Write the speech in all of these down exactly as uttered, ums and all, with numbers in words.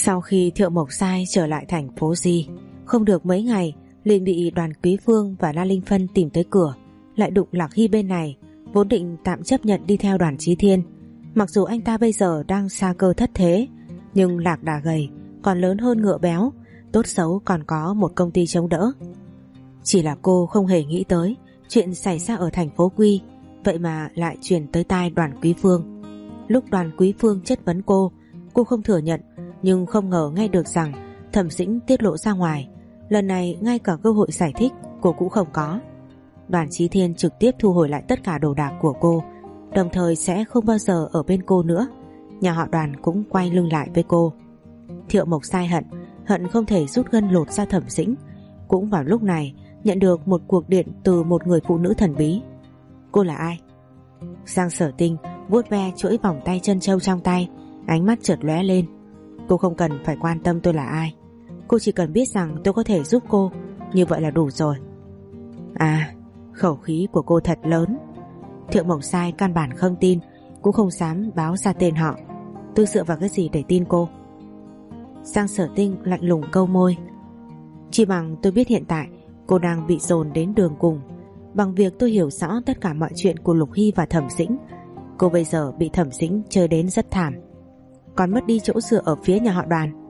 Sau khi Thiệu Mộc Sai trở lại thành phố Di, không được mấy ngày liền bị Đoàn Quý Phương và La Linh Phân tìm tới cửa, lại đụng Lạc Hy bên này, vốn định tạm chấp nhận đi theo Đoàn Chí Thiên. Mặc dù anh ta bây giờ đang sa cơ thất thế, nhưng lạc đà gầy còn lớn hơn ngựa béo, tốt xấu còn có một công ty chống đỡ. Chỉ là cô không hề nghĩ tới chuyện xảy ra ở thành phố Quy, vậy mà lại truyền tới tai Đoàn Quý Phương. Lúc Đoàn Quý Phương chất vấn cô, cô không thừa nhận, nhưng không ngờ nghe được rằng Thẩm Dĩnh tiết lộ ra ngoài. Lần này ngay cả cơ hội giải thích cô cũng không có. Đoàn Chí Thiên trực tiếp thu hồi lại tất cả đồ đạc của cô, đồng thời sẽ không bao giờ ở bên cô nữa. Nhà họ Đoàn cũng quay lưng lại với cô. Thiệu Mộc Sai hận, hận không thể rút gân lột ra Thẩm Dĩnh. Cũng vào lúc này nhận được một cuộc điện từ một người phụ nữ thần bí. Cô là ai? Giang Sở Tinh vuốt ve chuỗi vòng tay chân châu trong tay, ánh mắt chợt lóe lên. Cô không cần phải quan tâm tôi là ai, cô chỉ cần biết rằng tôi có thể giúp cô, như vậy là đủ rồi. À, khẩu khí của cô thật lớn. Thiệu Mộc Sai căn bản không tin, cũng không dám báo ra tên họ. Tôi dựa vào cái gì để tin cô? Giang Sở Tinh lạnh lùng câu môi. Chỉ bằng tôi biết hiện tại cô đang bị dồn đến đường cùng, bằng việc tôi hiểu rõ tất cả mọi chuyện của Lục Hy và Thẩm Dĩnh. Cô bây giờ bị Thẩm Dĩnh chơi đến rất thảm, còn mất đi chỗ dựa ở phía nhà họ Đoàn.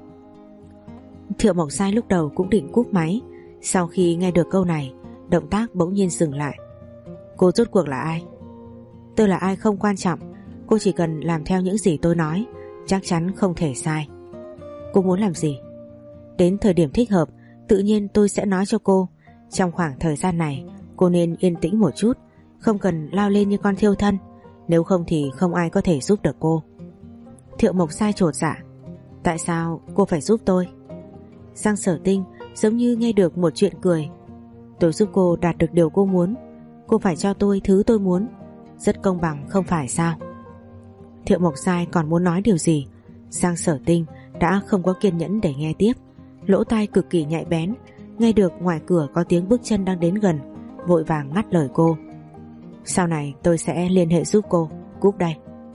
Thiệu Mộc Sai lúc đầu cũng định cúp máy, sau khi nghe được câu này, động tác bỗng nhiên dừng lại. Cô rốt cuộc là ai? Tôi là ai không quan trọng, cô chỉ cần làm theo những gì tôi nói, chắc chắn không thể sai. Cô muốn làm gì? Đến thời điểm thích hợp, tự nhiên tôi sẽ nói cho cô. Trong khoảng thời gian này, cô nên yên tĩnh một chút, không cần lao lên như con thiêu thân, nếu không thì không ai có thể giúp được cô. Thiệu Mộc Sai chột dạ. Tại sao cô phải giúp tôi? Giang Sở Tinh giống như nghe được một chuyện cười. Tôi giúp cô đạt được điều cô muốn, cô phải cho tôi thứ tôi muốn. Rất công bằng không phải sao? Thiệu Mộc Sai còn muốn nói điều gì, Giang Sở Tinh đã không có kiên nhẫn để nghe tiếp. Lỗ tai cực kỳ nhạy bén, nghe được ngoài cửa có tiếng bước chân đang đến gần, vội vàng ngắt lời cô. Sau này tôi sẽ liên hệ giúp cô, cúp đây.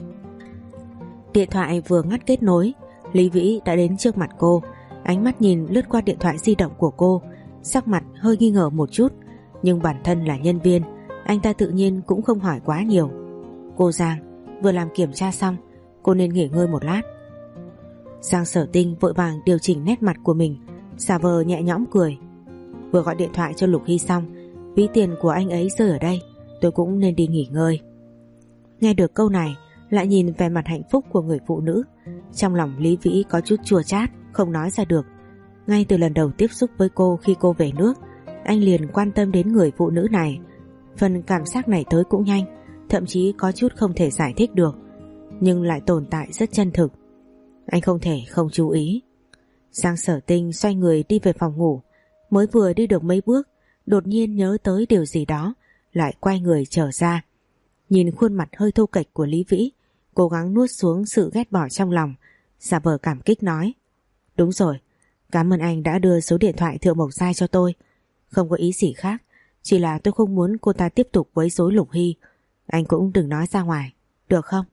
Điện thoại vừa ngắt kết nối, Lý Vĩ đã đến trước mặt cô, ánh mắt nhìn lướt qua điện thoại di động của cô, sắc mặt hơi nghi ngờ một chút, nhưng bản thân là nhân viên, anh ta tự nhiên cũng không hỏi quá nhiều. Cô Giang, vừa làm kiểm tra xong, cô nên nghỉ ngơi một lát. Giang Sở Tinh vội vàng điều chỉnh nét mặt của mình, giả vờ nhẹ nhõm cười. Vừa gọi điện thoại cho Lục Hy xong, ví tiền của anh ấy rơi ở đây, tôi cũng nên đi nghỉ ngơi. Nghe được câu này, lại nhìn vẻ mặt hạnh phúc của người phụ nữ, trong lòng Lý Vĩ có chút chua chát, không nói ra được. Ngay từ lần đầu tiếp xúc với cô khi cô về nước, anh liền quan tâm đến người phụ nữ này. Phần cảm giác này tới cũng nhanh, thậm chí có chút không thể giải thích được, nhưng lại tồn tại rất chân thực. Anh không thể không chú ý. Giang Sở Tinh xoay người đi về phòng ngủ, mới vừa đi được mấy bước, đột nhiên nhớ tới điều gì đó, lại quay người trở ra. Nhìn khuôn mặt hơi thô kệch của Lý Vĩ, cố gắng nuốt xuống sự ghét bỏ trong lòng, giả vờ cảm kích nói. Đúng rồi, cảm ơn anh đã đưa số điện thoại Thiệu Mộc Sai cho tôi. Không có ý gì khác, chỉ là tôi không muốn cô ta tiếp tục quấy rối Lục Hy. Anh cũng đừng nói ra ngoài, được không?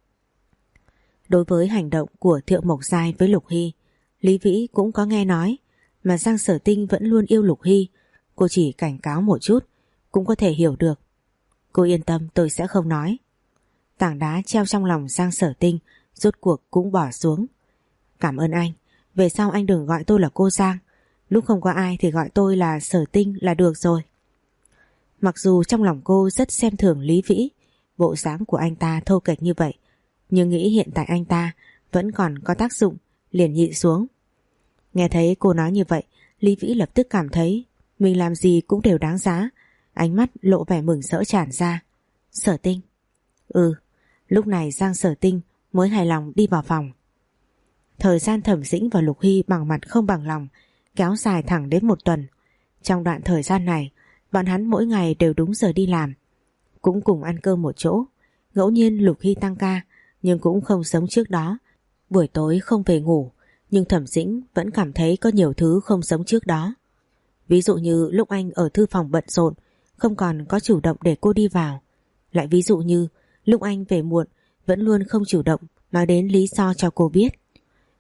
Đối với hành động của Thiệu Mộc Sai với Lục Hy, Lý Vĩ cũng có nghe nói, mà Giang Sở Tinh vẫn luôn yêu Lục Hy. Cô chỉ cảnh cáo một chút, cũng có thể hiểu được. Cô yên tâm, tôi sẽ không nói. Tảng đá treo trong lòng Giang Sở Tinh rốt cuộc cũng bỏ xuống. Cảm ơn anh, về sau anh đừng gọi tôi là cô Giang, lúc không có ai thì gọi tôi là Sở Tinh là được rồi. Mặc dù trong lòng cô rất xem thường Lý Vĩ, bộ dáng của anh ta thô kệch như vậy, nhưng nghĩ hiện tại anh ta vẫn còn có tác dụng, liền nhịn xuống. Nghe thấy cô nói như vậy, Lý Vĩ lập tức cảm thấy mình làm gì cũng đều đáng giá, ánh mắt lộ vẻ mừng rỡ tràn ra. Sở Tinh. Ừ. Lúc này Giang Sở Tinh mới hài lòng đi vào phòng. Thời gian Thẩm Dĩnh và Lục Hy bằng mặt không bằng lòng kéo dài thẳng đến một tuần. Trong đoạn thời gian này, bọn hắn mỗi ngày đều đúng giờ đi làm, cũng cùng ăn cơm một chỗ. Ngẫu nhiên Lục Hy tăng ca, nhưng cũng không giống trước đó, buổi tối không về ngủ. Nhưng Thẩm Dĩnh vẫn cảm thấy có nhiều thứ không giống trước đó. Ví dụ như lúc anh ở thư phòng bận rộn, không còn có chủ động để cô đi vào. Lại ví dụ như lúc anh về muộn, vẫn luôn không chủ động nói đến lý do cho cô biết.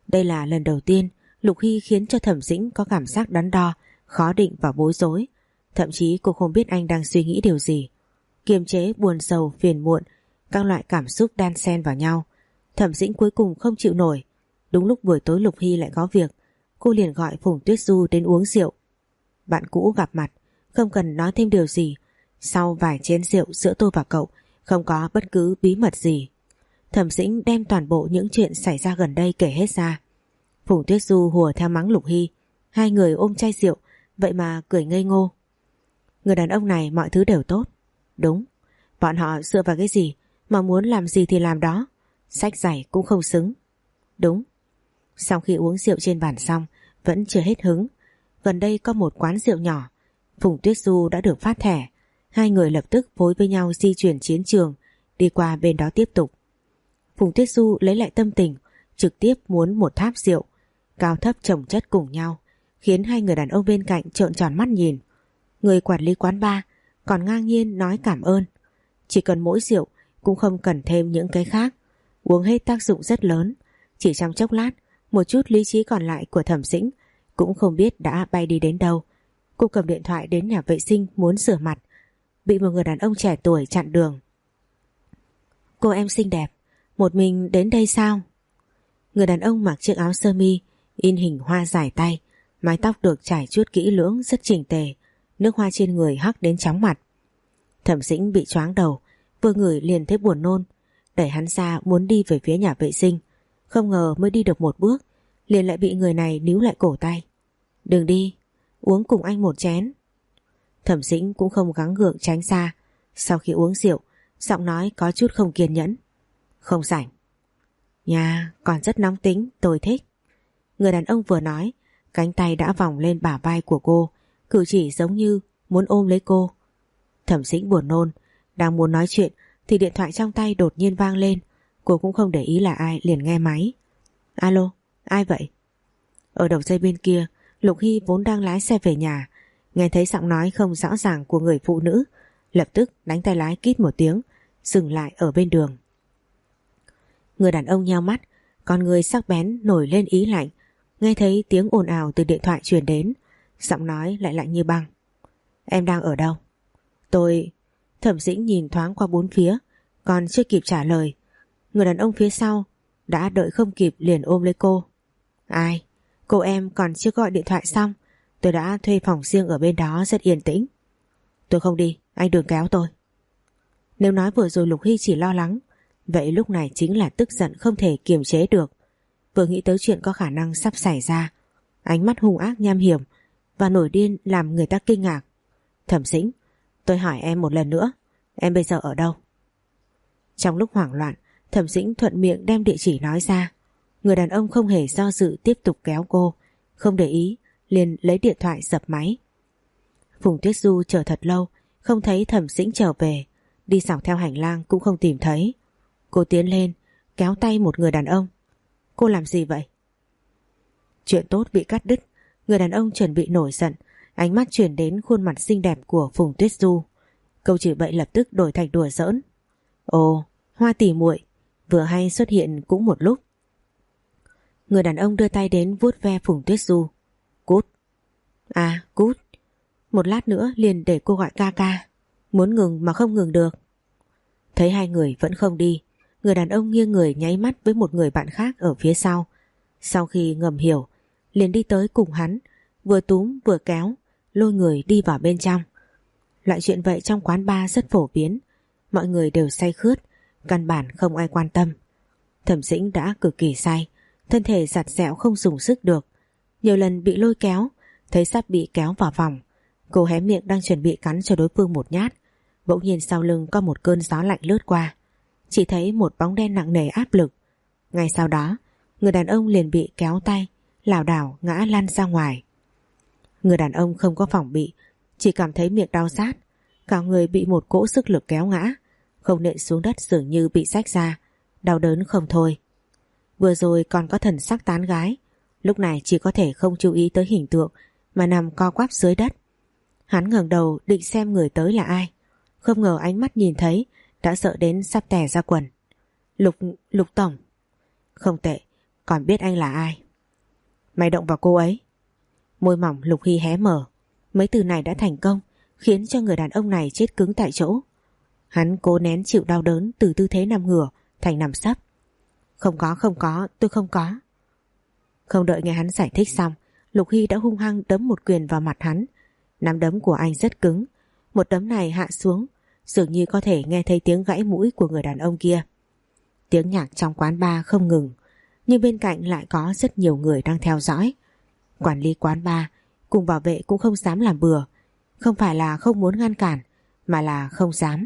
Đây là lần đầu tiên Lục Hy khiến cho Thẩm Dĩnh có cảm giác đắn đo, khó định và bối rối. Thậm chí cô không biết anh đang suy nghĩ điều gì. Kiềm chế buồn sầu, phiền muộn, các loại cảm xúc đan xen vào nhau. Thẩm Dĩnh cuối cùng không chịu nổi. Đúng lúc buổi tối Lục Hy lại có việc, cô liền gọi Phùng Tuyết Du đến uống rượu. Bạn cũ gặp mặt, không cần nói thêm điều gì. Sau vài chén rượu giữa tôi và cậu không có bất cứ bí mật gì. Thẩm Dĩnh đem toàn bộ những chuyện xảy ra gần đây kể hết ra. Phùng Tuyết Du hùa theo mắng Lục Hy. Hai người ôm chai rượu, vậy mà cười ngây ngô. Người đàn ông này mọi thứ đều tốt. Đúng, bọn họ dựa vào cái gì mà muốn làm gì thì làm đó. Sách giày cũng không xứng. Đúng. Sau khi uống rượu trên bàn xong, vẫn chưa hết hứng. Gần đây có một quán rượu nhỏ, Phùng Tuyết Du đã được phát thẻ. Hai người lập tức phối với nhau di chuyển chiến trường, đi qua bên đó tiếp tục. Phùng Tuyết Du lấy lại tâm tình, trực tiếp muốn một tháp rượu, cao thấp chồng chất cùng nhau, khiến hai người đàn ông bên cạnh trợn tròn mắt nhìn. Người quản lý quán bar còn ngang nhiên nói cảm ơn. Chỉ cần mỗi rượu, cũng không cần thêm những cái khác. Uống hết tác dụng rất lớn. Chỉ trong chốc lát, một chút lý trí còn lại của Thẩm Dĩnh cũng không biết đã bay đi đến đâu. Cô cầm điện thoại đến nhà vệ sinh muốn rửa mặt, bị một người đàn ông trẻ tuổi chặn đường. Cô em xinh đẹp, một mình đến đây sao? Người đàn ông mặc chiếc áo sơ mi in hình hoa dài tay, mái tóc được trải chuốt kỹ lưỡng rất chỉnh tề, nước hoa trên người hắc đến chóng mặt. Thẩm Dĩnh bị choáng đầu, vừa ngửi liền thấy buồn nôn, đẩy hắn ra muốn đi về phía nhà vệ sinh. Không ngờ mới đi được một bước, liền lại bị người này níu lại cổ tay. Đừng đi, uống cùng anh một chén. Thẩm Dĩnh cũng không gắng gượng tránh xa. Sau khi uống rượu, giọng nói có chút không kiên nhẫn. Không rảnh. Nhà còn rất nóng tính, tôi thích. Người đàn ông vừa nói, cánh tay đã vòng lên bả vai của cô, cử chỉ giống như muốn ôm lấy cô. Thẩm Dĩnh buồn nôn, đang muốn nói chuyện thì điện thoại trong tay đột nhiên vang lên. Cô cũng không để ý là ai, liền nghe máy. Alo, ai vậy? Ở đầu dây bên kia, Lục Hy vốn đang lái xe về nhà, nghe thấy giọng nói không rõ ràng của người phụ nữ, lập tức đánh tay lái kít một tiếng, dừng lại ở bên đường. Người đàn ông nheo mắt, con người sắc bén nổi lên ý lạnh. Nghe thấy tiếng ồn ào từ điện thoại truyền đến, giọng nói lại lạnh như băng. Em đang ở đâu? Tôi... Thẩm Dĩnh nhìn thoáng qua bốn phía, còn chưa kịp trả lời, người đàn ông phía sau đã đợi không kịp liền ôm lấy cô. Ai? Cô em còn chưa gọi điện thoại xong, tôi đã thuê phòng riêng ở bên đó rất yên tĩnh. Tôi không đi, anh đừng kéo tôi. Nếu nói vừa rồi Lục Hy chỉ lo lắng, vậy lúc này chính là tức giận không thể kiềm chế được. Vừa nghĩ tới chuyện có khả năng sắp xảy ra, ánh mắt hung ác nham hiểm và nổi điên làm người ta kinh ngạc. Thẩm Dĩnh, tôi hỏi em một lần nữa, em bây giờ ở đâu? Trong lúc hoảng loạn, Thẩm Dĩnh thuận miệng đem địa chỉ nói ra. Người đàn ông không hề do dự tiếp tục kéo cô, không để ý, liền lấy điện thoại dập máy. Phùng Tuyết Du chờ thật lâu, không thấy Thẩm Dĩnh trở về, đi dọc theo hành lang cũng không tìm thấy. Cô tiến lên, kéo tay một người đàn ông. Cô làm gì vậy? Chuyện tốt bị cắt đứt, người đàn ông chuẩn bị nổi giận, ánh mắt chuyển đến khuôn mặt xinh đẹp của Phùng Tuyết Du. Câu chửi bậy lập tức đổi thành đùa giỡn. Ồ, Hoa tỉ muội, vừa hay xuất hiện cũng một lúc. Người đàn ông đưa tay đến vuốt ve Phùng Tuyết Du. Cút. À, cút. Một lát nữa liền để cô gọi ca ca. Muốn ngừng mà không ngừng được. Thấy hai người vẫn không đi, người đàn ông nghiêng người nháy mắt với một người bạn khác ở phía sau. Sau khi ngầm hiểu, liền đi tới cùng hắn, vừa túm vừa kéo, lôi người đi vào bên trong. Loại chuyện vậy trong quán bar rất phổ biến, mọi người đều say khướt, căn bản không ai quan tâm. Thẩm Dĩnh đã cực kỳ say, thân thể giặt dẹo không dùng sức được, nhiều lần bị lôi kéo, thấy sắp bị kéo vào vòng. Cô hé miệng đang chuẩn bị cắn cho đối phương một nhát, bỗng nhiên sau lưng có một cơn gió lạnh lướt qua, chỉ thấy một bóng đen nặng nề áp lực. Ngay sau đó, người đàn ông liền bị kéo tay, lảo đảo ngã lăn ra ngoài. Người đàn ông không có phòng bị, chỉ cảm thấy miệng đau rát, cả người bị một cỗ sức lực kéo ngã, không nện xuống đất dường như bị rách ra, đau đớn không thôi. Vừa rồi còn có thần sắc tán gái, lúc này chỉ có thể không chú ý tới hình tượng mà nằm co quắp dưới đất. Hắn ngẩng đầu định xem người tới là ai, không ngờ ánh mắt nhìn thấy đã sợ đến sắp tè ra quần. Lục, Lục tổng. Không tệ, Còn biết anh là ai? Mày động vào cô ấy. Môi mỏng Lục Hy hé mở. Mấy từ này đã thành công, khiến cho người đàn ông này chết cứng tại chỗ. Hắn cố nén chịu đau đớn từ tư thế nằm ngửa thành nằm sấp. Không có, không có, tôi không có. Không đợi nghe hắn giải thích xong, Lục Hy đã hung hăng đấm một quyền vào mặt hắn. Nắm đấm của anh rất cứng. Một đấm này hạ xuống, dường như có thể nghe thấy tiếng gãy mũi của người đàn ông kia. Tiếng nhạc trong quán bar không ngừng, nhưng bên cạnh lại có rất nhiều người đang theo dõi. Quản lý quán bar cùng bảo vệ cũng không dám làm bừa. Không phải là không muốn ngăn cản, mà là không dám.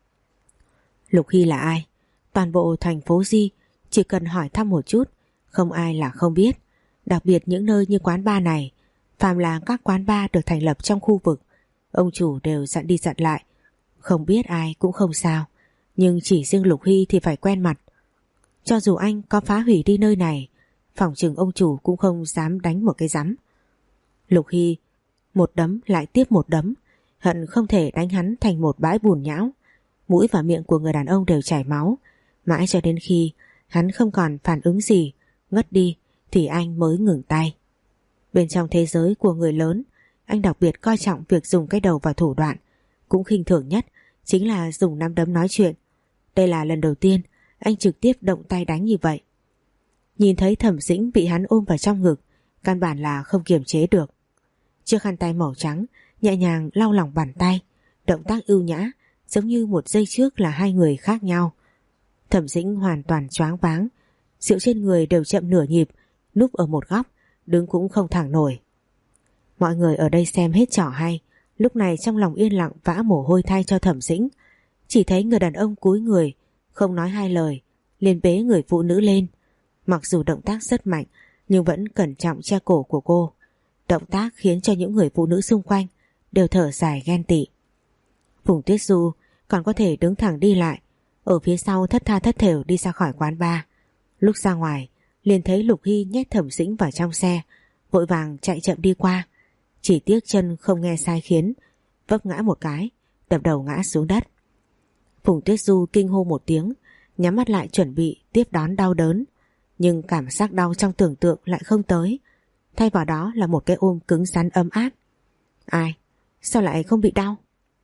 Lục Hy là ai? Toàn bộ thành phố Di chỉ cần hỏi thăm một chút, không ai là không biết. Đặc biệt những nơi như quán bar này, phàm là các quán bar được thành lập trong khu vực, ông chủ đều dặn đi dặn lại. Không biết ai cũng không sao, nhưng chỉ riêng Lục Hy thì phải quen mặt. Cho dù anh có phá hủy đi nơi này, phỏng chừng ông chủ cũng không dám đánh một cái rắm. Lục Hy một đấm lại tiếp một đấm, hận không thể đánh hắn thành một bãi bùn nhão. Mũi và miệng của người đàn ông đều chảy máu, mãi cho đến khi hắn không còn phản ứng gì, ngất đi thì anh mới ngừng tay. Bên trong thế giới của người lớn, anh đặc biệt coi trọng việc dùng cái đầu và thủ đoạn, cũng khinh thường nhất chính là dùng nắm đấm nói chuyện. Đây là lần đầu tiên anh trực tiếp động tay đánh như vậy. Nhìn thấy Thẩm Dĩnh bị hắn ôm vào trong ngực, căn bản là không kiềm chế được. Chiếc khăn tay màu trắng nhẹ nhàng lau lòng bàn tay, động tác ưu nhã, giống như một giây trước là hai người khác nhau. Thẩm Dĩnh hoàn toàn choáng váng, rượu trên người đều chậm nửa nhịp, núp ở một góc, đứng cũng không thẳng nổi. Mọi người ở đây xem hết trò hay, lúc này trong lòng yên lặng vã mồ hôi thay cho Thẩm Dĩnh. Chỉ thấy người đàn ông cúi người, không nói hai lời, liền bế người phụ nữ lên. Mặc dù động tác rất mạnh, nhưng vẫn cẩn trọng che cổ của cô. Động tác khiến cho những người phụ nữ xung quanh đều thở dài ghen tị. Phùng Tuyết Du còn có thể đứng thẳng đi lại, ở phía sau thất tha thất thểu đi ra khỏi quán bar. Lúc ra ngoài liền thấy Lục Hy nhét Thẩm Dĩnh vào trong xe, vội vàng chạy chậm đi qua. Chỉ tiếc chân không nghe sai khiến, vấp ngã một cái, đập đầu ngã xuống đất. Phùng Tuyết Du kinh hô một tiếng, nhắm mắt lại chuẩn bị tiếp đón đau đớn, nhưng cảm giác đau trong tưởng tượng lại không tới, thay vào đó là một cái ôm cứng rắn ấm áp. Ai? Sao lại không bị đau?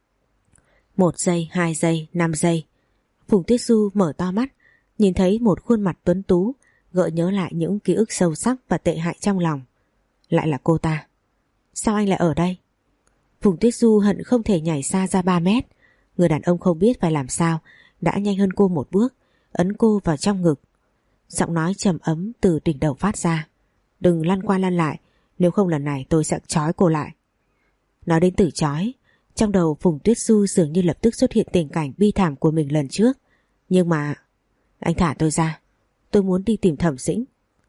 Một giây, hai giây, năm giây. Phùng Tuyết Du mở to mắt, nhìn thấy một khuôn mặt tuấn tú, gợi nhớ lại những ký ức sâu sắc và tệ hại trong lòng. Lại là cô ta. Sao anh lại ở đây? Phùng Tuyết Du hận không thể nhảy xa ra ba mét. Người đàn ông không biết phải làm sao, đã nhanh hơn cô một bước, ấn cô vào trong ngực. Giọng nói trầm ấm từ đỉnh đầu phát ra. Đừng lăn qua lăn lại, nếu không lần này tôi sẽ trói cô lại. Nói đến từ trói, trong đầu Phùng Tuyết Du dường như lập tức xuất hiện tình cảnh bi thảm của mình lần trước. Nhưng mà... Anh thả tôi ra, tôi muốn đi tìm Thẩm Dĩnh.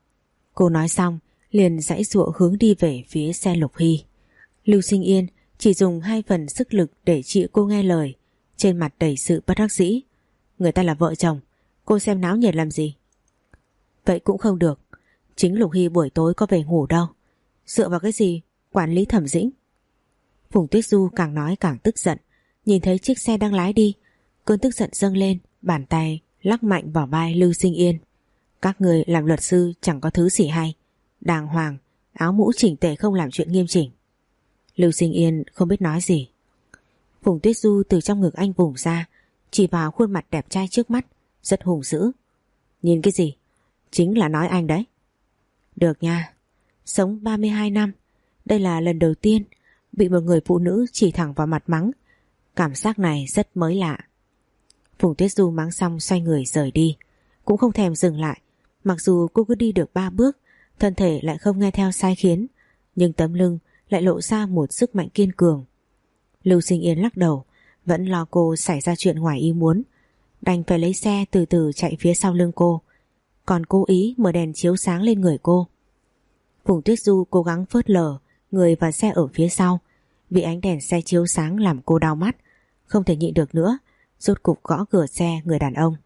Cô nói xong liền giãy giụa hướng đi về phía xe Lục Hy. Lưu Sinh Yên chỉ dùng hai phần sức lực để chị cô nghe lời, trên mặt đầy sự bất đắc dĩ. Người ta là vợ chồng, cô xem náo nhiệt làm gì? Vậy cũng không được, chính Lục Hy buổi tối có về ngủ đâu. Dựa vào cái gì quản lý Thẩm Dĩnh? Phùng Tuyết Du càng nói càng tức giận, nhìn thấy chiếc xe đang lái đi, cơn tức giận dâng lên, bàn tay lắc mạnh vào vai Lưu Sinh Yên. Các người làm luật sư chẳng có thứ gì hay, đàng hoàng, áo mũ chỉnh tề không làm chuyện nghiêm chỉnh. Lưu Sinh Yên không biết nói gì. Phùng Tuyết Du từ trong ngực anh vùng ra, chỉ vào khuôn mặt đẹp trai trước mắt, rất hùng dữ. Nhìn cái gì? Chính là nói anh đấy. Được nha, sống ba mươi hai năm, đây là lần đầu tiên bị một người phụ nữ chỉ thẳng vào mặt mắng. Cảm giác này rất mới lạ. Phùng Tuyết Du mắng xong xoay người rời đi, cũng không thèm dừng lại. Mặc dù cô cứ đi được ba bước, thân thể lại không nghe theo sai khiến, nhưng tấm lưng lại lộ ra một sức mạnh kiên cường. Lưu Sinh Yên lắc đầu, vẫn lo cô xảy ra chuyện ngoài ý muốn, đành phải lấy xe từ từ chạy phía sau lưng cô, còn cố ý mở đèn chiếu sáng lên người cô. Phùng Tuyết Du cố gắng phớt lờ người và xe ở phía sau, bị ánh đèn xe chiếu sáng làm cô đau mắt, không thể nhịn được nữa, rốt cục gõ cửa xe người đàn ông.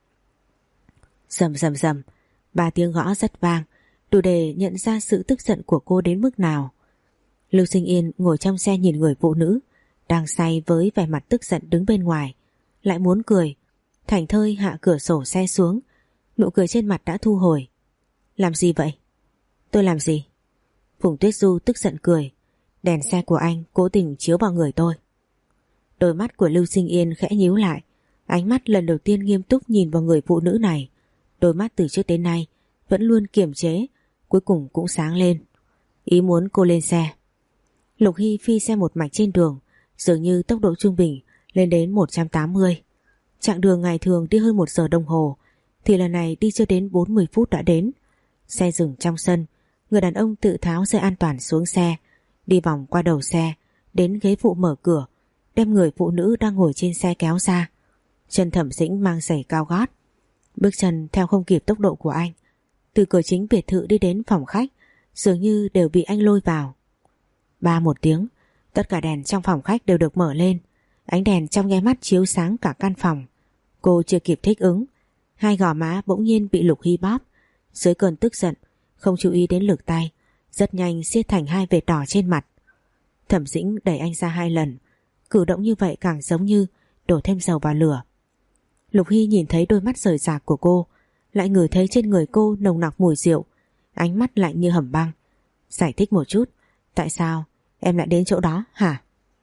Rầm rầm rầm, ba tiếng gõ rất vang, đủ để nhận ra sự tức giận của cô đến mức nào. Lưu Sinh Yên ngồi trong xe nhìn người phụ nữ đang say với vẻ mặt tức giận đứng bên ngoài, lại muốn cười, thảnh thơi hạ cửa sổ xe xuống, nụ cười trên mặt đã thu hồi. Làm gì vậy? Tôi làm gì? Phùng Tuyết Du tức giận cười. Đèn xe của anh cố tình chiếu vào người tôi. Đôi mắt của Lưu Sinh Yên khẽ nhíu lại. Ánh mắt lần đầu tiên nghiêm túc nhìn vào người phụ nữ này. Đôi mắt từ trước đến nay vẫn luôn kiềm chế, cuối cùng cũng sáng lên. Ý muốn cô lên xe. Lục Hy phi xe một mạch trên đường, dường như tốc độ trung bình lên đến một trăm tám mươi. Chặng đường ngày thường đi hơn một giờ đồng hồ, thì lần này đi chưa đến bốn mươi phút đã đến. Xe dừng trong sân, người đàn ông tự tháo dây an toàn xuống xe, đi vòng qua đầu xe, đến ghế phụ mở cửa, đem người phụ nữ đang ngồi trên xe kéo ra. Chân Thẩm Dĩnh mang giày cao gót, bước chân theo không kịp tốc độ của anh. Từ cửa chính biệt thự đi đến phòng khách, dường như đều bị anh lôi vào. Ba một tiếng, tất cả đèn trong phòng khách đều được mở lên. Ánh đèn trong nháy mắt chiếu sáng cả căn phòng. Cô chưa kịp thích ứng, hai gò má bỗng nhiên bị Lục Hy bóp. Dưới cơn tức giận, không chú ý đến lực tay, rất nhanh siết thành hai vệt đỏ trên mặt. Thẩm Dĩnh đẩy anh ra hai lần. Cử động như vậy càng giống như đổ thêm dầu vào lửa. Lục Hy nhìn thấy đôi mắt rời rạc của cô, lại ngửi thấy trên người cô nồng nặc mùi rượu, ánh mắt lạnh như hầm băng. Giải thích một chút, tại sao em lại đến chỗ đó hả?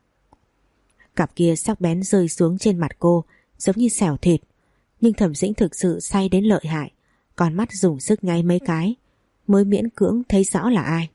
Cặp kia sắc bén rơi xuống trên mặt cô giống như xẻo thịt. Nhưng Thẩm Dĩnh thực sự say đến lợi hại, con mắt dùng sức nháy mấy cái mới miễn cưỡng thấy rõ là ai.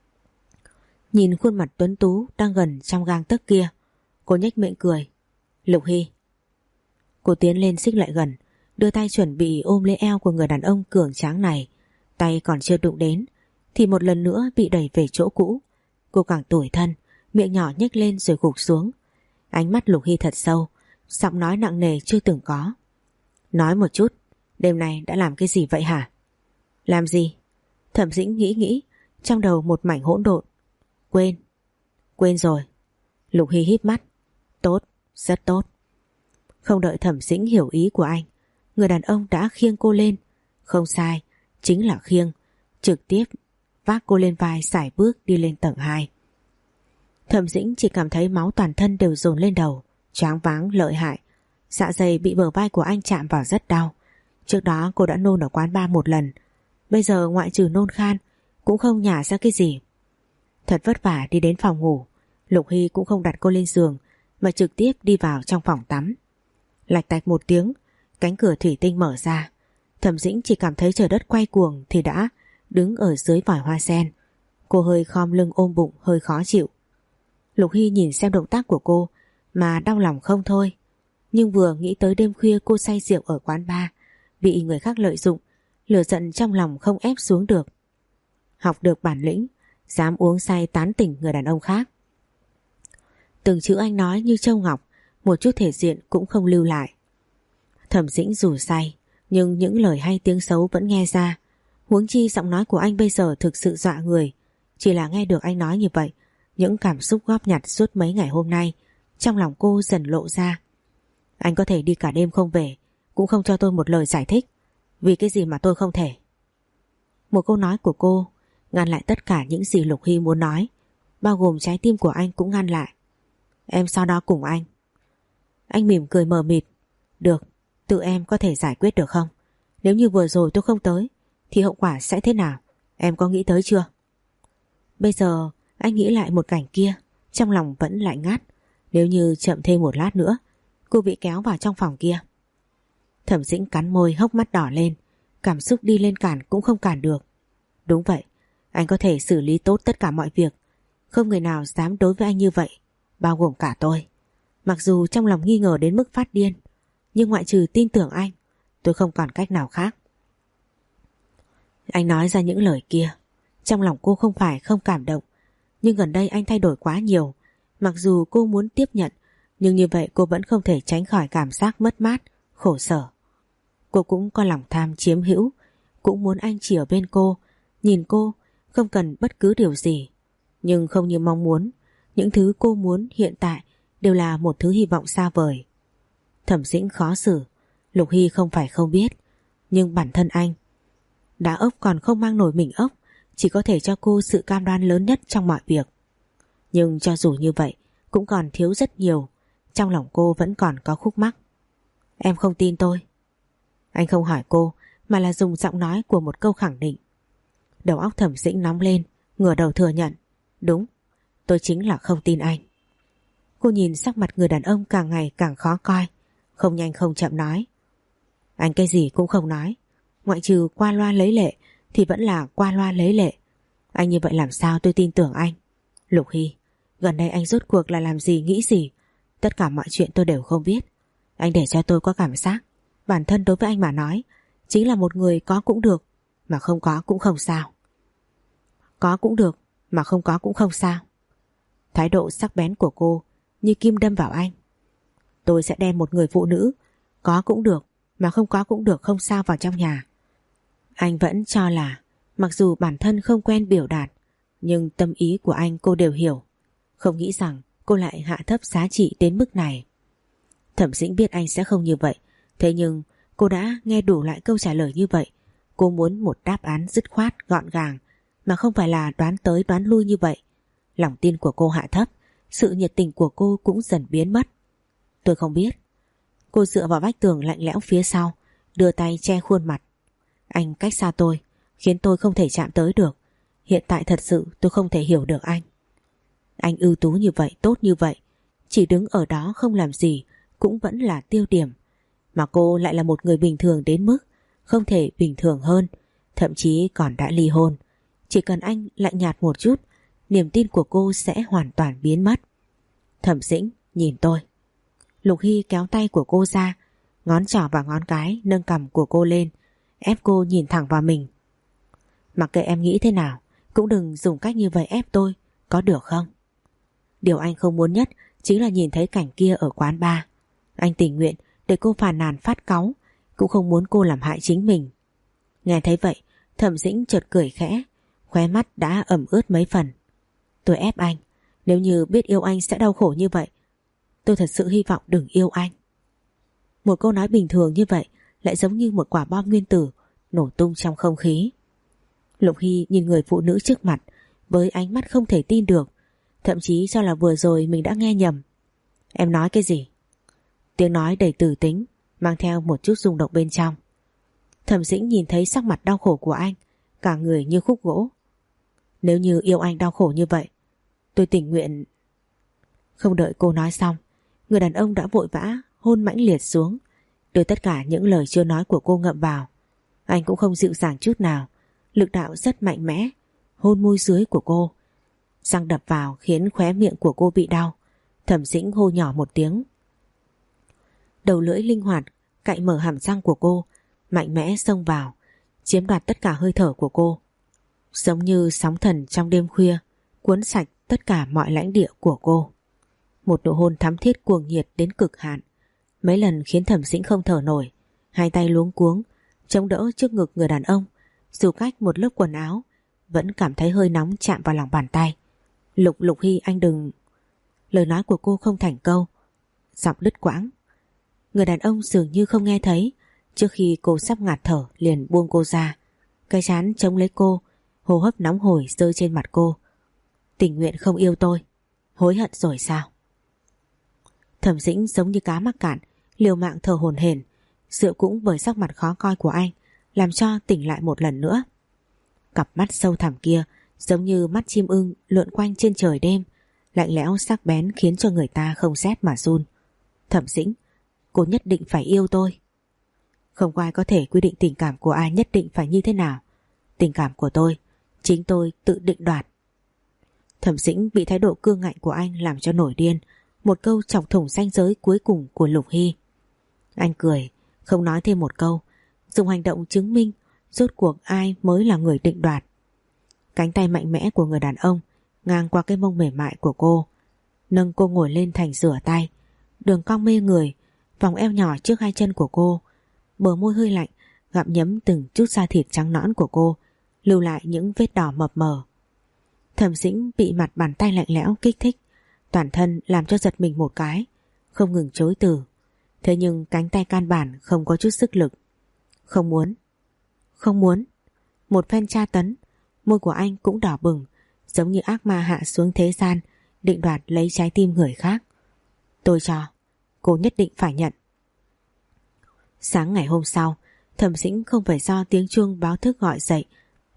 Nhìn khuôn mặt tuấn tú đang gần trong gang tấc kia, cô nhếch miệng cười. Lục Hy. Cô tiến lên xích lại gần, đưa tay chuẩn bị ôm lấy eo của người đàn ông cường tráng này. Tay còn chưa đụng đến thì một lần nữa bị đẩy về chỗ cũ. Cô càng tủi thân, miệng nhỏ nhếch lên rồi gục xuống. Ánh mắt Lục Hy thật sâu, giọng nói nặng nề chưa từng có. Nói một chút, đêm nay đã làm cái gì vậy hả? Làm gì? Thẩm Dĩnh nghĩ nghĩ, trong đầu một mảnh hỗn độn. Quên. Quên rồi. Lục Hy híp mắt. Tốt, rất tốt. Không đợi Thẩm Dĩnh hiểu ý của anh, người đàn ông đã khiêng cô lên. Không sai, chính là khiêng. Trực tiếp vác cô lên vai sải bước đi lên tầng hai. Thẩm Dĩnh chỉ cảm thấy máu toàn thân đều dồn lên đầu, choáng váng lợi hại. Dạ dày bị bờ vai của anh chạm vào rất đau. Trước đó cô đã nôn ở quán bar một lần, bây giờ ngoại trừ nôn khan cũng không nhả ra cái gì. Thật vất vả đi đến phòng ngủ, Lục Hy cũng không đặt cô lên giường mà trực tiếp đi vào trong phòng tắm. Lạch tạch một tiếng, cánh cửa thủy tinh mở ra. Thẩm Dĩnh chỉ cảm thấy trời đất quay cuồng thì đã đứng ở dưới vòi hoa sen. Cô hơi khom lưng ôm bụng, hơi khó chịu. Lục Hy nhìn xem động tác của cô mà đau lòng không thôi. Nhưng vừa nghĩ tới đêm khuya cô say rượu ở quán bar, bị người khác lợi dụng, lửa giận trong lòng không ép xuống được. Học được bản lĩnh, dám uống say tán tỉnh người đàn ông khác. Từng chữ anh nói như châu ngọc, một chút thể diện cũng không lưu lại. Thẩm Dĩnh dù say, nhưng những lời hay tiếng xấu vẫn nghe ra. Huống chi giọng nói của anh bây giờ thực sự dọa người. Chỉ là nghe được anh nói như vậy, những cảm xúc góp nhặt suốt mấy ngày hôm nay trong lòng cô dần lộ ra. Anh có thể đi cả đêm không về, cũng không cho tôi một lời giải thích. Vì cái gì mà tôi không thể? Một câu nói của cô ngăn lại tất cả những gì Lục Hy muốn nói, bao gồm trái tim của anh cũng ngăn lại. Em sau đó cùng anh. Anh mỉm cười mờ mịt. Được, tự em có thể giải quyết được không? Nếu như vừa rồi tôi không tới thì hậu quả sẽ thế nào? Em có nghĩ tới chưa? Bây giờ anh nghĩ lại một cảnh kia, trong lòng vẫn lạnh ngắt. Nếu như chậm thêm một lát nữa, cô bị kéo vào trong phòng kia. Thẩm Dĩnh cắn môi, hốc mắt đỏ lên. Cảm xúc đi lên cản cũng không cản được. Đúng vậy, anh có thể xử lý tốt tất cả mọi việc. Không người nào dám đối với anh như vậy, bao gồm cả tôi. Mặc dù trong lòng nghi ngờ đến mức phát điên, nhưng ngoại trừ tin tưởng anh, tôi không còn cách nào khác. Anh nói ra những lời kia, trong lòng cô không phải không cảm động. Nhưng gần đây anh thay đổi quá nhiều. Mặc dù cô muốn tiếp nhận, nhưng như vậy cô vẫn không thể tránh khỏi cảm giác mất mát, khổ sở. Cô cũng có lòng tham chiếm hữu, cũng muốn anh chỉ ở bên cô, nhìn cô, không cần bất cứ điều gì. Nhưng không như mong muốn, những thứ cô muốn hiện tại đều là một thứ hy vọng xa vời. Thẩm Dĩnh khó xử, Lục Hy không phải không biết, nhưng bản thân anh, đá ốc còn không mang nổi mình ốc, chỉ có thể cho cô sự cam đoan lớn nhất trong mọi việc. Nhưng cho dù như vậy, cũng còn thiếu rất nhiều, trong lòng cô vẫn còn có khúc mắc. Em không tin tôi. Anh không hỏi cô, mà là dùng giọng nói của một câu khẳng định. Đầu óc Thẩm Dĩnh nóng lên, ngửa đầu thừa nhận. Đúng, tôi chính là không tin anh. Cô nhìn sắc mặt người đàn ông càng ngày càng khó coi, không nhanh không chậm nói. Anh cái gì cũng không nói, ngoại trừ qua loa lấy lệ thì vẫn là qua loa lấy lệ. Anh như vậy làm sao tôi tin tưởng anh? Lục Hy, gần đây anh rốt cuộc là làm gì nghĩ gì? Tất cả mọi chuyện tôi đều không biết. Anh để cho tôi có cảm giác bản thân đối với anh mà nói chính là một người có cũng được, mà không có cũng không sao. Có cũng được, mà không có cũng không sao. Thái độ sắc bén của cô như kim đâm vào anh. Tôi sẽ đem một người phụ nữ có cũng được, mà không có cũng được không sao vào trong nhà. Anh vẫn cho là mặc dù bản thân không quen biểu đạt, nhưng tâm ý của anh cô đều hiểu. Không nghĩ rằng cô lại hạ thấp giá trị đến mức này. Thẩm Dĩnh biết anh sẽ không như vậy, thế nhưng cô đã nghe đủ lại câu trả lời như vậy. Cô muốn một đáp án dứt khoát, gọn gàng, mà không phải là đoán tới đoán lui như vậy. Lòng tin của cô hạ thấp, sự nhiệt tình của cô cũng dần biến mất. Tôi không biết. Cô dựa vào vách tường lạnh lẽo phía sau, đưa tay che khuôn mặt. Anh cách xa tôi, khiến tôi không thể chạm tới được. Hiện tại thật sự tôi không thể hiểu được anh. Anh ưu tú như vậy, tốt như vậy, chỉ đứng ở đó không làm gì cũng vẫn là tiêu điểm. Mà cô lại là một người bình thường đến mức không thể bình thường hơn, thậm chí còn đã ly hôn. Chỉ cần anh lạnh nhạt một chút, niềm tin của cô sẽ hoàn toàn biến mất. Thẩm Dĩnh nhìn tôi. Lục Hy kéo tay của cô ra, ngón trỏ và ngón cái nâng cằm của cô lên, ép cô nhìn thẳng vào mình. Mặc kệ em nghĩ thế nào, cũng đừng dùng cách như vậy ép tôi, có được không? Điều anh không muốn nhất chính là nhìn thấy cảnh kia ở quán bar. Anh tình nguyện để cô phàn nàn phát cáu, cũng không muốn cô làm hại chính mình. Nghe thấy vậy, Thẩm Dĩnh chợt cười khẽ, khóe mắt đã ẩm ướt mấy phần. Tôi ép anh, nếu như biết yêu anh sẽ đau khổ như vậy, tôi thật sự hy vọng đừng yêu anh. Một câu nói bình thường như vậy lại giống như một quả bom nguyên tử nổ tung trong không khí. Lục Hy nhìn người phụ nữ trước mặt với ánh mắt không thể tin được, thậm chí cho là vừa rồi mình đã nghe nhầm. Em nói cái gì? Tiếng nói đầy tử tính, mang theo một chút rung động bên trong. Thẩm Dĩnh nhìn thấy sắc mặt đau khổ của anh, cả người như khúc gỗ. Nếu như yêu anh đau khổ như vậy, tôi tình nguyện. Không đợi cô nói xong, người đàn ông đã vội vã hôn mãnh liệt xuống, đưa tất cả những lời chưa nói của cô ngậm vào. Anh cũng không dịu dàng chút nào, lực đạo rất mạnh mẽ, hôn môi dưới của cô. Răng đập vào khiến khóe miệng của cô bị đau. Thẩm Dĩnh hô nhỏ một tiếng. Đầu lưỡi linh hoạt cạy mở hàm răng của cô, mạnh mẽ xông vào, chiếm đoạt tất cả hơi thở của cô. Giống như sóng thần trong đêm khuya, cuốn sạch tất cả mọi lãnh địa của cô. Một nụ hôn thắm thiết cuồng nhiệt đến cực hạn, mấy lần khiến Thẩm Dĩnh không thở nổi, hai tay luống cuống chống đỡ trước ngực người đàn ông, dù cách một lớp quần áo vẫn cảm thấy hơi nóng chạm vào lòng bàn tay. Lục Lục Hy, anh đừng. Lời nói của cô không thành câu, giọng đứt quãng. Người đàn ông dường như không nghe thấy, trước khi cô sắp ngạt thở liền buông cô ra, cái trán chống lấy cô, hô hấp nóng hổi rơi trên mặt cô. Tình nguyện không yêu tôi, hối hận rồi sao? Thẩm Dĩnh giống như cá mắc cạn, liều mạng thở hổn hển, rượu cũng bởi sắc mặt khó coi của anh làm cho tỉnh lại một lần nữa. Cặp mắt sâu thẳm kia giống như mắt chim ưng lượn quanh trên trời đêm, lạnh lẽo sắc bén khiến cho người ta không rét mà run. Thẩm Dĩnh, cô nhất định phải yêu tôi. Không có ai có thể quy định tình cảm của ai nhất định phải như thế nào. Tình cảm của tôi, chính tôi tự định đoạt. Thẩm Dĩnh bị thái độ cương ngạnh của anh làm cho nổi điên, một câu chọc thủng ranh giới cuối cùng của Lục Hy. Anh cười, không nói thêm một câu, dùng hành động chứng minh rốt cuộc ai mới là người định đoạt. Cánh tay mạnh mẽ của người đàn ông ngang qua cái mông mềm mại của cô, nâng cô ngồi lên thành rửa tay, đường cong mê người, vòng eo nhỏ trước hai chân của cô, bờ môi hơi lạnh gặm nhấm từng chút da thịt trắng nõn của cô, lưu lại những vết đỏ mập mờ. Thẩm Dĩnh bị mặt bàn tay lạnh lẽo kích thích, toàn thân làm cho giật mình một cái, không ngừng chối từ. Thế nhưng cánh tay căn bản không có chút sức lực. Không muốn, không muốn. Một phen tra tấn, môi của anh cũng đỏ bừng, giống như ác ma hạ xuống thế gian, định đoạt lấy trái tim người khác. Tôi cho, cô nhất định phải nhận. Sáng ngày hôm sau, Thẩm Dĩnh không phải do tiếng chuông báo thức gọi dậy,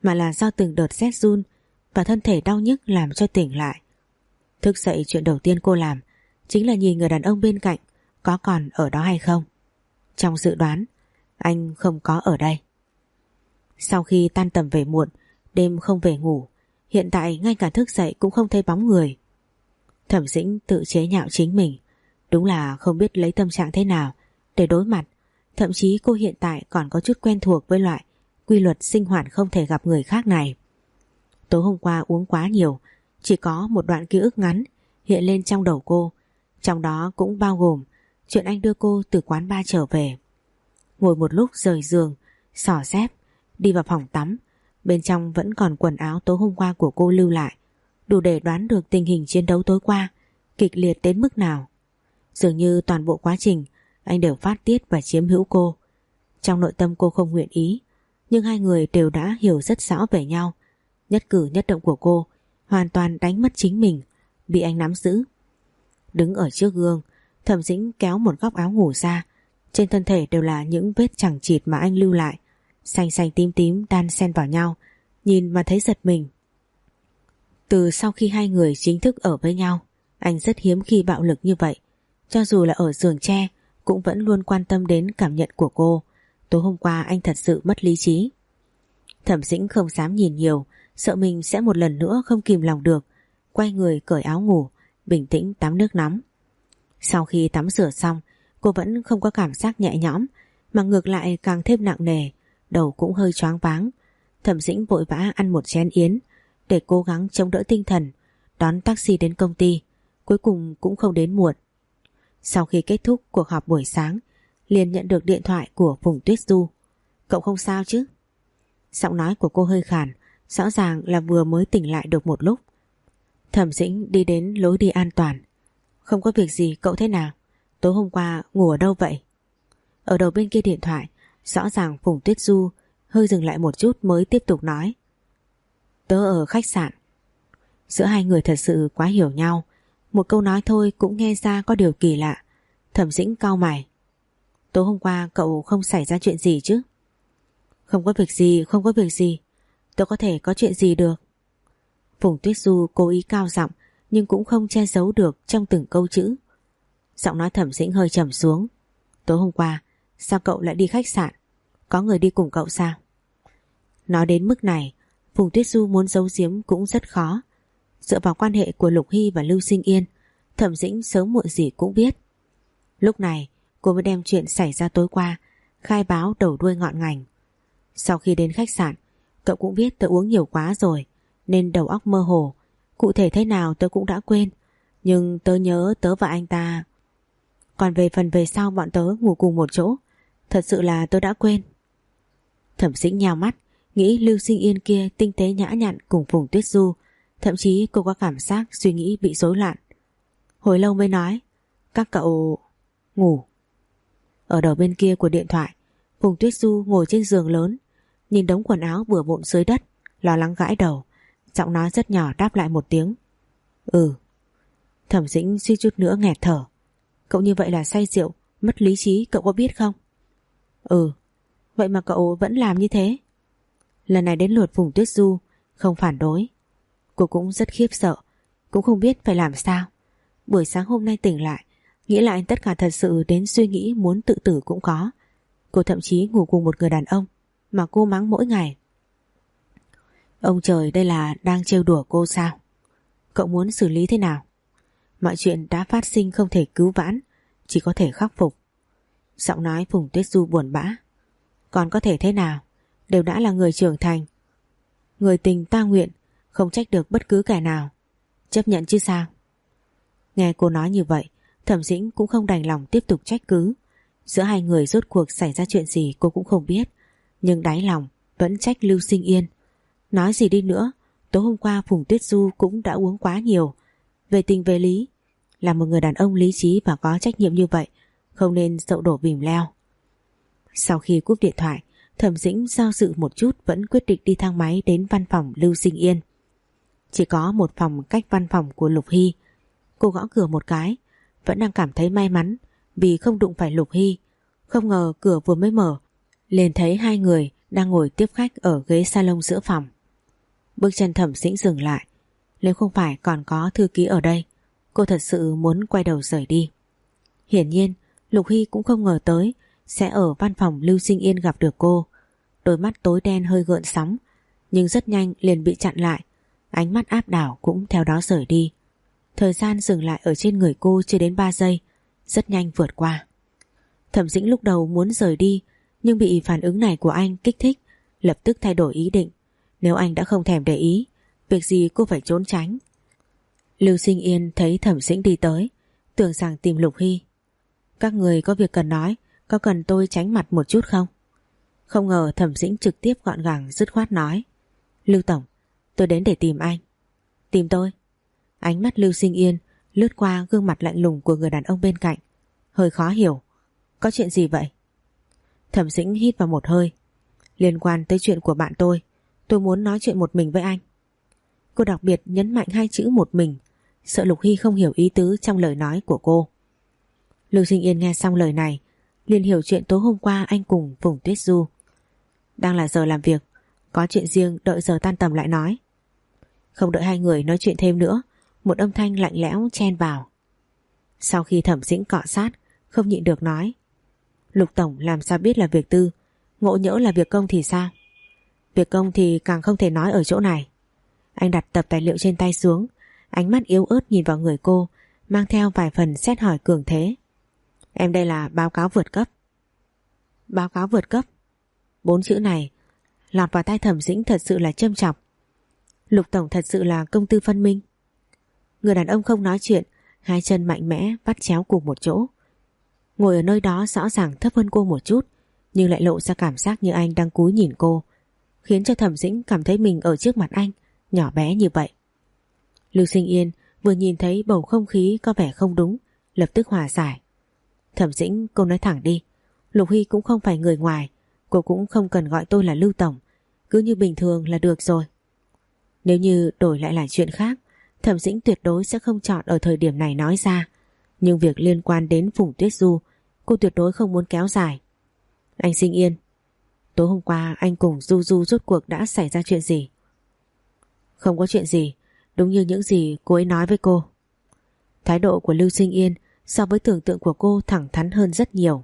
mà là do từng đợt rét run và thân thể đau nhức làm cho tỉnh lại. Thức dậy chuyện đầu tiên cô làm chính là nhìn người đàn ông bên cạnh có còn ở đó hay không. Trong dự đoán, anh không có ở đây. Sau khi tan tầm về muộn, đêm không về ngủ, hiện tại ngay cả thức dậy cũng không thấy bóng người. Thẩm Dĩnh tự chế nhạo chính mình, đúng là không biết lấy tâm trạng thế nào để đối mặt. Thậm chí cô hiện tại còn có chút quen thuộc với loại quy luật sinh hoạt không thể gặp người khác này. Tối hôm qua uống quá nhiều, chỉ có một đoạn ký ức ngắn hiện lên trong đầu cô, trong đó cũng bao gồm chuyện anh đưa cô từ quán bar trở về. Ngồi một lúc rời giường, xỏ dép, đi vào phòng tắm, bên trong vẫn còn quần áo tối hôm qua của cô lưu lại, đủ để đoán được tình hình chiến đấu tối qua kịch liệt đến mức nào. Dường như toàn bộ quá trình anh đều phát tiết và chiếm hữu cô. Trong nội tâm cô không nguyện ý, nhưng hai người đều đã hiểu rất rõ về nhau. Nhất cử nhất động của cô hoàn toàn đánh mất chính mình, bị anh nắm giữ. Đứng ở trước gương, Thẩm Dĩnh kéo một góc áo ngủ ra, trên thân thể đều là những vết chằng chịt mà anh lưu lại, xanh xanh tím tím đan xen vào nhau, nhìn mà thấy giật mình. Từ sau khi hai người chính thức ở với nhau, anh rất hiếm khi bạo lực như vậy. Cho dù là ở giường tre cũng vẫn luôn quan tâm đến cảm nhận của cô. Tối hôm qua anh thật sự mất lý trí. Thẩm Dĩnh không dám nhìn nhiều, sợ mình sẽ một lần nữa không kìm lòng được, quay người cởi áo ngủ, bình tĩnh tắm nước nóng. Sau khi tắm rửa xong, cô vẫn không có cảm giác nhẹ nhõm, mà ngược lại càng thêm nặng nề, đầu cũng hơi choáng váng. Thẩm Dĩnh vội vã ăn một chén yến để cố gắng chống đỡ tinh thần, đón taxi đến công ty, cuối cùng cũng không đến muộn. Sau khi kết thúc cuộc họp buổi sáng, liền nhận được điện thoại của Phùng Tuyết Du. Cậu không sao chứ? Giọng nói của cô hơi khàn, rõ ràng là vừa mới tỉnh lại được một lúc. Thẩm Dĩnh đi đến lối đi an toàn. Không có việc gì, cậu thế nào? Tối hôm qua ngủ ở đâu vậy? Ở đầu bên kia điện thoại, rõ ràng Phùng Tuyết Du hơi dừng lại một chút mới tiếp tục nói. Tớ ở khách sạn. Giữa hai người thật sự quá hiểu nhau, một câu nói thôi cũng nghe ra có điều kỳ lạ. Thẩm Dĩnh cau mày. Tối hôm qua cậu không xảy ra chuyện gì chứ? Không có việc gì, không có việc gì. Tớ có thể có chuyện gì được? Phùng Tuyết Du cố ý cao giọng, nhưng cũng không che giấu được trong từng câu chữ. Giọng nói Thẩm Dĩnh hơi trầm xuống. Tối hôm qua sao cậu lại đi khách sạn? Có người đi cùng cậu sao? Nói đến mức này, Phùng Tuyết Du muốn giấu giếm cũng rất khó. Dựa vào quan hệ của Lục Hy và Lưu Sinh Yên, Thẩm Dĩnh sớm muộn gì cũng biết. Lúc này cô mới đem chuyện xảy ra tối qua khai báo đầu đuôi ngọn ngành. Sau khi đến khách sạn, cậu cũng biết tớ uống nhiều quá rồi nên đầu óc mơ hồ, cụ thể thế nào tớ cũng đã quên, nhưng tớ nhớ tớ và anh ta. Còn về phần về sau bọn tớ ngủ cùng một chỗ, thật sự là tớ đã quên. Thẩm Dĩnh nhào mắt, nghĩ Lưu Sinh Yên kia tinh tế nhã nhặn cùng Phùng Tuyết Du, thậm chí cô có cảm giác suy nghĩ bị rối loạn. Hồi lâu mới nói, các cậu ngủ. Ở đầu bên kia của điện thoại, Phùng Tuyết Du ngồi trên giường lớn, nhìn đống quần áo bừa bộn dưới đất, lo lắng gãi đầu, giọng nói rất nhỏ đáp lại một tiếng. Ừ. Thẩm Dĩnh suýt chút nữa nghẹt thở. Cậu như vậy là say rượu, mất lý trí, cậu có biết không? Ừ. Vậy mà cậu vẫn làm như thế? Lần này đến lượt Phùng Tuyết Du không phản đối. Cô cũng rất khiếp sợ, cũng không biết phải làm sao. Buổi sáng hôm nay tỉnh lại, nghĩ lại tất cả thật sự đến suy nghĩ muốn tự tử cũng có. Cô thậm chí ngủ cùng một người đàn ông mà cô mắng mỗi ngày. Ông trời, đây là đang trêu đùa cô sao? Cậu muốn xử lý thế nào? Mọi chuyện đã phát sinh không thể cứu vãn, chỉ có thể khắc phục. Giọng nói Phùng Tuyết Du buồn bã. Còn có thể thế nào? Đều đã là người trưởng thành, người tình ta nguyện, không trách được bất cứ kẻ nào. Chấp nhận chứ sao? Nghe cô nói như vậy, Thẩm Dĩnh cũng không đành lòng tiếp tục trách cứ. Giữa hai người rốt cuộc xảy ra chuyện gì cô cũng không biết, nhưng đáy lòng vẫn trách Lưu Sinh Yên. Nói gì đi nữa, tối hôm qua Phùng Tuyết Du cũng đã uống quá nhiều. Về tình về lý, là một người đàn ông lý trí và có trách nhiệm như vậy, không nên dậu đổ bìm leo. Sau khi cúp điện thoại, Thẩm Dĩnh do dự một chút vẫn quyết định đi thang máy đến văn phòng Lưu Sinh Yên. Chỉ có một phòng cách văn phòng của Lục Hy. Cô gõ cửa một cái, vẫn đang cảm thấy may mắn vì không đụng phải Lục Hy. Không ngờ cửa vừa mới mở, liền thấy hai người đang ngồi tiếp khách ở ghế salon giữa phòng. Bước chân Thẩm Dĩnh dừng lại. Nếu không phải còn có thư ký ở đây, cô thật sự muốn quay đầu rời đi. Hiển nhiên Lục Hy cũng không ngờ tới sẽ ở văn phòng Lưu Sinh Yên gặp được cô. Đôi mắt tối đen hơi gợn sóng, nhưng rất nhanh liền bị chặn lại. Ánh mắt áp đảo cũng theo đó rời đi. Thời gian dừng lại ở trên người cô chưa đến ba giây, rất nhanh vượt qua. Thẩm Dĩnh lúc đầu muốn rời đi, nhưng bị phản ứng này của anh kích thích, lập tức thay đổi ý định. Nếu anh đã không thèm để ý, việc gì cô phải trốn tránh. Lưu Sinh Yên thấy Thẩm Dĩnh đi tới, tưởng rằng tìm Lục Hy. Các người có việc cần nói, có cần tôi tránh mặt một chút không? Không ngờ Thẩm Dĩnh trực tiếp gọn gàng dứt khoát nói: Lưu Tổng, tôi đến để tìm anh. Tìm tôi? Ánh mắt Lưu Sinh Yên lướt qua gương mặt lạnh lùng của người đàn ông bên cạnh, hơi khó hiểu. Có chuyện gì vậy? Thẩm Dĩnh hít vào một hơi. Liên quan tới chuyện của bạn tôi, tôi muốn nói chuyện một mình với anh. Cô đặc biệt nhấn mạnh hai chữ một mình, sợ Lục Hy không hiểu ý tứ trong lời nói của cô. Lưu Sinh Yên nghe xong lời này liền hiểu chuyện tối hôm qua anh cùng Phùng Tuyết Du. Đang là giờ làm việc, có chuyện riêng đợi giờ tan tầm lại nói. Không đợi hai người nói chuyện thêm nữa, một âm thanh lạnh lẽo chen vào. Sau khi Thẩm Dĩnh cọ sát, không nhịn được nói: Lục Tổng làm sao biết là việc tư, ngộ nhỡ là việc công thì sao? Việc công thì càng không thể nói ở chỗ này. Anh đặt tập tài liệu trên tay xuống, ánh mắt yếu ớt nhìn vào người cô, mang theo vài phần xét hỏi cường thế. Em đây là báo cáo vượt cấp. Báo cáo vượt cấp? Bốn chữ này lọt vào tai Thẩm Dĩnh thật sự là châm chọc. Lục Tổng thật sự là công tư phân minh. Người đàn ông không nói chuyện, hai chân mạnh mẽ vắt chéo cùng một chỗ. Ngồi ở nơi đó rõ ràng thấp hơn cô một chút, nhưng lại lộ ra cảm giác như anh đang cúi nhìn cô, khiến cho Thẩm Dĩnh cảm thấy mình ở trước mặt anh nhỏ bé như vậy. Lưu Sinh Yên vừa nhìn thấy bầu không khí có vẻ không đúng, lập tức hòa giải. Thẩm Dĩnh, cô nói thẳng đi, Lục Hy cũng không phải người ngoài, cô cũng không cần gọi tôi là Lưu Tổng, cứ như bình thường là được rồi. Nếu như đổi lại là chuyện khác, Thẩm Dĩnh tuyệt đối sẽ không chọn ở thời điểm này nói ra, nhưng việc liên quan đến Phùng Tuyết Du, cô tuyệt đối không muốn kéo dài. Anh Sinh Yên, tối hôm qua anh cùng Du Du rốt cuộc đã xảy ra chuyện gì? Không có chuyện gì, đúng như những gì cô ấy nói với cô. Thái độ của Lưu Sinh Yên so với tưởng tượng của cô thẳng thắn hơn rất nhiều.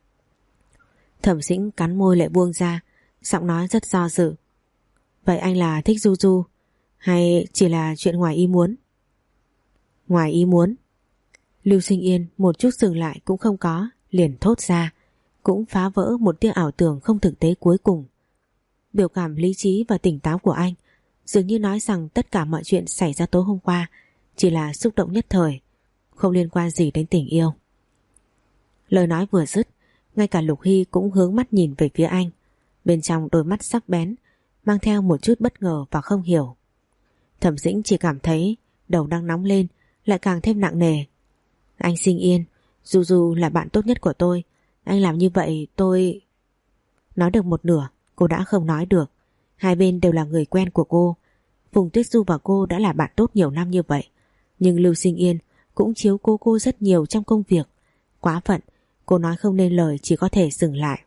Thẩm Dĩnh cắn môi lại buông ra, giọng nói rất do dự. Vậy anh là thích Du Du hay chỉ là chuyện ngoài ý muốn? Ngoài ý muốn? Lưu Sinh Yên một chút dừng lại cũng không có, liền thốt ra, cũng phá vỡ một tia ảo tưởng không thực tế cuối cùng. Biểu cảm lý trí và tỉnh táo của anh dường như nói rằng tất cả mọi chuyện xảy ra tối hôm qua chỉ là xúc động nhất thời, không liên quan gì đến tình yêu. Lời nói vừa dứt, ngay cả Lục Hy cũng hướng mắt nhìn về phía anh, bên trong đôi mắt sắc bén mang theo một chút bất ngờ và không hiểu. Thẩm Dĩnh chỉ cảm thấy đầu đang nóng lên, lại càng thêm nặng nề. Anh Sinh Yên, Du Du là bạn tốt nhất của tôi, anh làm như vậy tôi... Nói được một nửa, cô đã không nói được. Hai bên đều là người quen của cô. Phùng Tuyết Du và cô đã là bạn tốt nhiều năm như vậy, nhưng Lưu Sinh Yên cũng chiếu cố cô rất nhiều trong công việc. Quá phận, cô nói không nên lời, chỉ có thể dừng lại.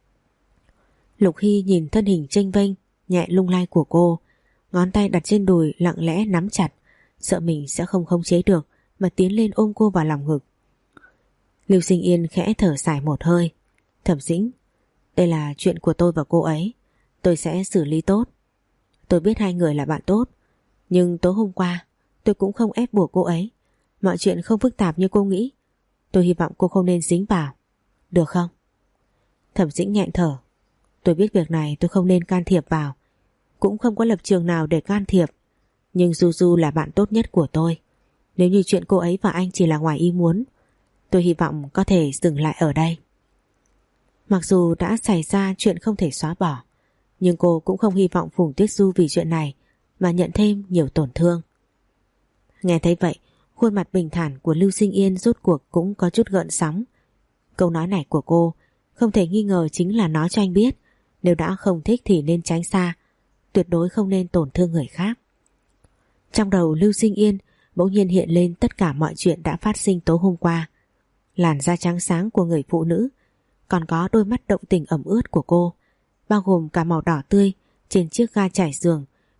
Lục Hy nhìn thân hình chênh vênh nhẹ lung lay của cô, ngón tay đặt trên đùi lặng lẽ nắm chặt, sợ mình sẽ không khống chế được mà tiến lên ôm cô vào lòng ngực. Lưu Sinh Yên khẽ thở dài một hơi. Thẩm Dĩnh, đây là chuyện của tôi và cô ấy, tôi sẽ xử lý tốt. Tôi biết hai người là bạn tốt, nhưng tối hôm qua tôi cũng không ép buộc cô ấy. Mọi chuyện không phức tạp như cô nghĩ, tôi hy vọng cô không nên dính vào, được không? Thẩm Dĩnh nhẹ thở. Tôi biết việc này tôi không nên can thiệp vào, cũng không có lập trường nào để can thiệp, nhưng Du Du là bạn tốt nhất của tôi. Nếu như chuyện cô ấy và anh chỉ là ngoài ý muốn, tôi hy vọng có thể dừng lại ở đây. Mặc dù đã xảy ra chuyện không thể xóa bỏ, nhưng cô cũng không hy vọng Phùng Tuyết Du vì chuyện này mà nhận thêm nhiều tổn thương. Nghe thấy vậy, khuôn mặt bình thản của Lưu Sinh Yên rốt cuộc cũng có chút gợn sóng. Câu nói này của cô không thể nghi ngờ chính là nói cho anh biết, nếu đã không thích thì nên tránh xa, tuyệt đối không nên tổn thương người khác. Trong đầu Lưu Sinh Yên bỗng nhiên hiện lên tất cả mọi chuyện đã phát sinh tối hôm qua. Làn da trắng sáng của người phụ nữ, còn có đôi mắt động tình ẩm ướt của cô, bao gồm cả màu đỏ tươi trên chiếc ga trải giường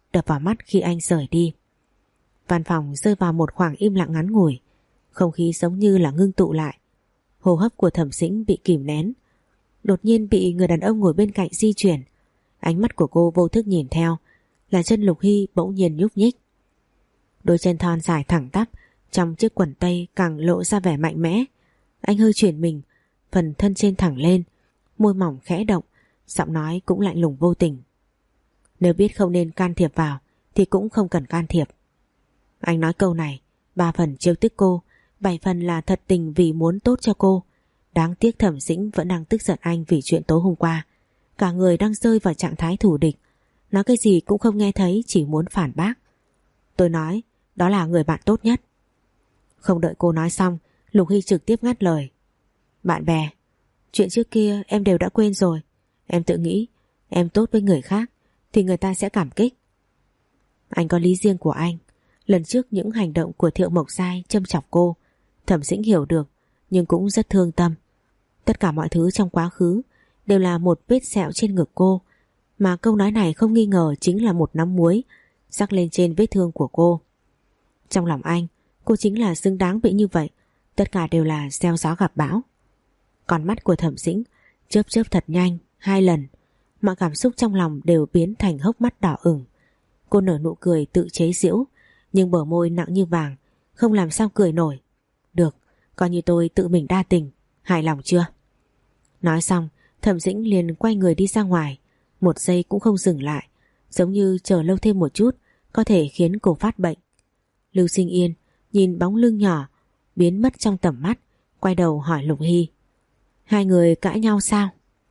đập vào mắt khi anh rời đi. Văn phòng rơi vào một khoảng im lặng ngắn ngủi, không khí giống như là ngưng tụ lại. Hô hấp của Thẩm Dĩnh bị kìm nén. Đột nhiên bị người đàn ông ngồi bên cạnh di chuyển. Ánh mắt của cô vô thức nhìn theo, là chân Lục Hy bỗng nhiên nhúc nhích. Đôi chân thon dài thẳng tắp trong chiếc quần tây càng lộ ra vẻ mạnh mẽ. Anh hơi chuyển mình, phần thân trên thẳng lên, môi mỏng khẽ động, giọng nói cũng lạnh lùng vô tình. Nếu biết không nên can thiệp vào thì cũng không cần can thiệp. Anh nói câu này, ba phần trêu tức cô, bảy phần là thật tình vì muốn tốt cho cô. Đáng tiếc Thẩm Dĩnh vẫn đang tức giận anh vì chuyện tối hôm qua. Cả người đang rơi vào trạng thái thù địch. Nói cái gì cũng không nghe thấy, chỉ muốn phản bác. Tôi nói, đó là người bạn tốt nhất. Không đợi cô nói xong, Lục Hy trực tiếp ngắt lời. Bạn bè, chuyện trước kia em đều đã quên rồi. Em tự nghĩ em tốt với người khác thì người ta sẽ cảm kích. Anh có lý riêng của anh. Lần trước những hành động của Thiệu Mộc Giai châm chọc cô, Thẩm Dĩnh hiểu được, nhưng cũng rất thương tâm. Tất cả mọi thứ trong quá khứ đều là một vết sẹo trên ngực cô, mà câu nói này không nghi ngờ chính là một nắm muối rắc lên trên vết thương của cô. Trong lòng anh, cô chính là xứng đáng bị như vậy. Tất cả đều là gieo gió gặp bão. Con mắt của Thẩm Dĩnh chớp chớp thật nhanh, hai lần. Mọi cảm xúc trong lòng đều biến thành hốc mắt đỏ ửng. Cô nở nụ cười tự chế giễu, nhưng bờ môi nặng như vàng, không làm sao cười nổi. Được, coi như tôi tự mình đa tình. Hài lòng chưa? Nói xong, Thẩm Dĩnh liền quay người đi ra ngoài. Một giây cũng không dừng lại, giống như chờ lâu thêm một chút có thể khiến cô phát bệnh. Lưu Sinh Yên nhìn bóng lưng nhỏ biến mất trong tầm mắt, quay đầu hỏi Lục Hy. Hai người cãi nhau sao?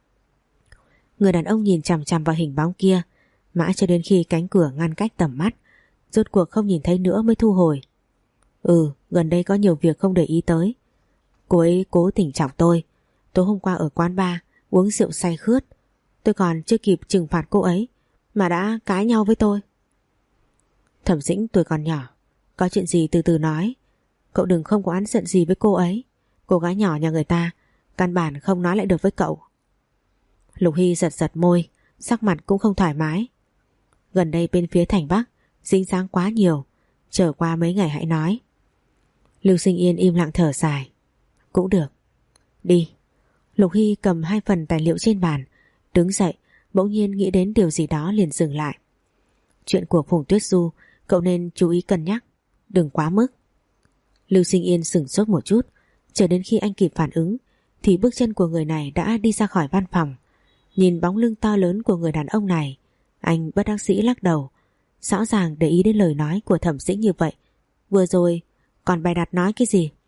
Người đàn ông nhìn chằm chằm vào hình bóng kia, mãi cho đến khi cánh cửa ngăn cách tầm mắt, rốt cuộc không nhìn thấy nữa mới thu hồi. Ừ, gần đây có nhiều việc không để ý tới. Cô ấy cố tình chọc tôi. Tối hôm qua ở quán bar uống rượu say khướt, tôi còn chưa kịp trừng phạt cô ấy mà đã cãi nhau với tôi. Thẩm Dĩnh tuổi còn nhỏ, có chuyện gì từ từ nói. Cậu đừng không có oán giận gì với cô ấy. Cô gái nhỏ nhà người ta căn bản không nói lại được với cậu. Lục Hy giật giật môi, sắc mặt cũng không thoải mái. Gần đây bên phía thành Bắc dính dáng quá nhiều, chờ qua mấy ngày hãy nói. Lưu Sinh Yên im lặng thở dài. Cũng được, đi. Lục Hy cầm hai phần tài liệu trên bàn, đứng dậy, bỗng nhiên nghĩ đến điều gì đó liền dừng lại. Chuyện của Phùng Tuyết Du cậu nên chú ý cân nhắc, đừng quá mức. Lưu Sinh Yên sửng sốt một chút, chờ đến khi anh kịp phản ứng thì bước chân của người này đã đi ra khỏi văn phòng. Nhìn bóng lưng to lớn của người đàn ông này, anh bất đắc dĩ lắc đầu. Rõ ràng để ý đến lời nói của Thẩm Dĩnh như vậy, vừa rồi còn bày đặt nói cái gì.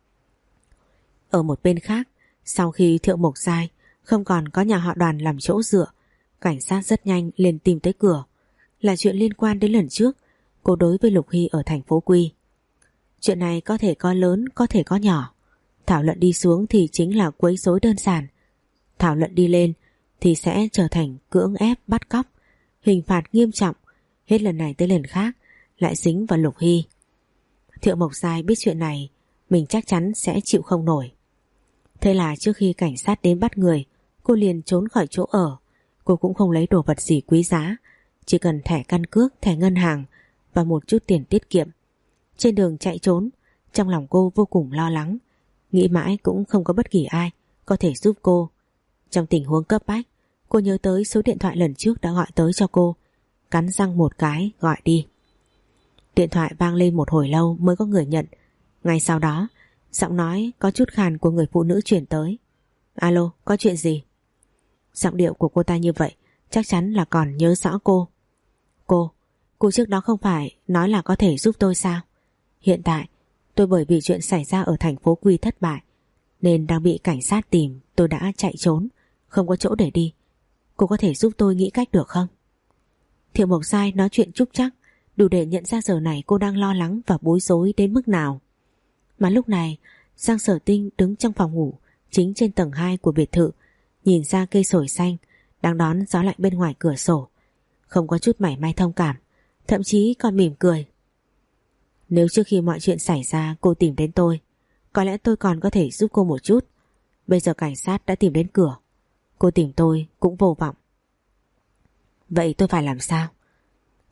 Ở một bên khác, sau khi Thiệu Mộc Giai không còn có nhà họ Đoàn làm chỗ dựa, cảnh sát rất nhanh liền tìm tới cửa. Là chuyện liên quan đến lần trước cô đối với Lục Hy ở thành phố Quy. Chuyện này có thể có lớn, có thể có nhỏ. Thảo luận đi xuống thì chính là quấy rối đơn giản. Thảo luận đi lên thì sẽ trở thành cưỡng ép bắt cóc, hình phạt nghiêm trọng, hết lần này tới lần khác lại dính vào Lục Hy. Thiệu Mộc Giai biết chuyện này mình chắc chắn sẽ chịu không nổi. Thế là trước khi cảnh sát đến bắt người, cô liền trốn khỏi chỗ ở. Cô cũng không lấy đồ vật gì quý giá, chỉ cần thẻ căn cước, thẻ ngân hàng và một chút tiền tiết kiệm. Trên đường chạy trốn, trong lòng cô vô cùng lo lắng, nghĩ mãi cũng không có bất kỳ ai có thể giúp cô. Trong tình huống cấp bách, cô nhớ tới số điện thoại lần trước đã gọi tới cho cô, cắn răng một cái gọi đi. Điện thoại vang lên một hồi lâu mới có người nhận. Ngay sau đó, giọng nói có chút khàn của người phụ nữ chuyển tới. Alo, có chuyện gì? Giọng điệu của cô ta như vậy chắc chắn là còn nhớ rõ cô. Cô, cô trước đó không phải nói là có thể giúp tôi sao? Hiện tại tôi bởi vì chuyện xảy ra ở thành phố Quy thất bại nên đang bị cảnh sát tìm, tôi đã chạy trốn, không có chỗ để đi. Cô có thể giúp tôi nghĩ cách được không? Thiệu Mộc Giai nói chuyện trúc trắc, đủ để nhận ra giờ này cô đang lo lắng và bối rối đến mức nào. Mà lúc này Giang Sở Tinh đứng trong phòng ngủ chính trên tầng hai của biệt thự, nhìn ra cây sồi xanh đang đón gió lạnh bên ngoài cửa sổ, không có chút mảy may thông cảm, thậm chí còn mỉm cười. Nếu trước khi mọi chuyện xảy ra cô tìm đến tôi, có lẽ tôi còn có thể giúp cô một chút. Bây giờ cảnh sát đã tìm đến cửa, cô tìm tôi cũng vô vọng. Vậy tôi phải làm sao?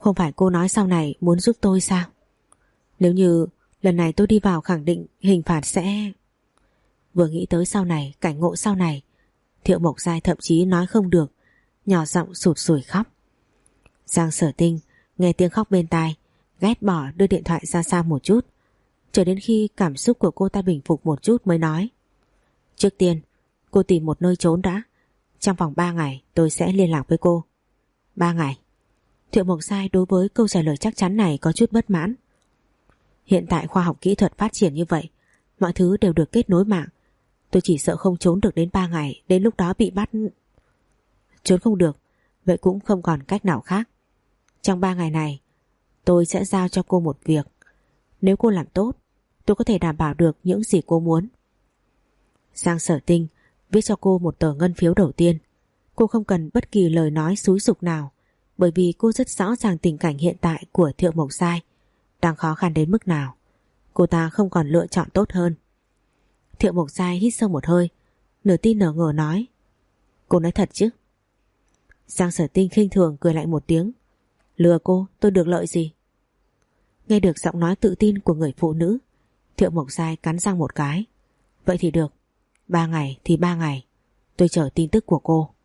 Không phải cô nói sau này muốn giúp tôi sao? Nếu như lần này tôi đi vào khẳng định hình phạt sẽ... Vừa nghĩ tới sau này, cảnh ngộ sau này, Thiệu Mộc Giai thậm chí nói không được, nhỏ giọng sụt sùi khóc. Giang Sở Tinh nghe tiếng khóc bên tai, ghét bỏ đưa điện thoại ra xa một chút, chờ đến khi cảm xúc của cô ta bình phục một chút mới nói: Trước tiên cô tìm một nơi trốn đã, trong vòng ba ngày tôi sẽ liên lạc với cô. Ba ngày? Thiệu Mộc Giai đối với câu trả lời chắc chắn này có chút bất mãn. Hiện tại khoa học kỹ thuật phát triển như vậy, mọi thứ đều được kết nối mạng, tôi chỉ sợ không trốn được đến ba ngày, đến lúc đó bị bắt. Trốn không được, vậy cũng không còn cách nào khác. Trong ba ngày này tôi sẽ giao cho cô một việc, nếu cô làm tốt, tôi có thể đảm bảo được những gì cô muốn. Giang Sở Tinh viết cho cô một tờ ngân phiếu đầu tiên. Cô không cần bất kỳ lời nói xúi giục nào, bởi vì cô rất rõ ràng tình cảnh hiện tại của Thiệu Mộc Giai đang khó khăn đến mức nào. Cô ta không còn lựa chọn tốt hơn. Thiệu Mộc Giai hít sâu một hơi, nửa tin nửa ngờ nói: Cô nói thật chứ? Giang Sở Tinh khinh thường cười lại một tiếng: Lừa cô, tôi được lợi gì? Nghe được giọng nói tự tin của người phụ nữ, Thiệu Mộc Giai cắn răng một cái. Vậy thì được, ba ngày thì ba ngày, tôi chờ tin tức của cô.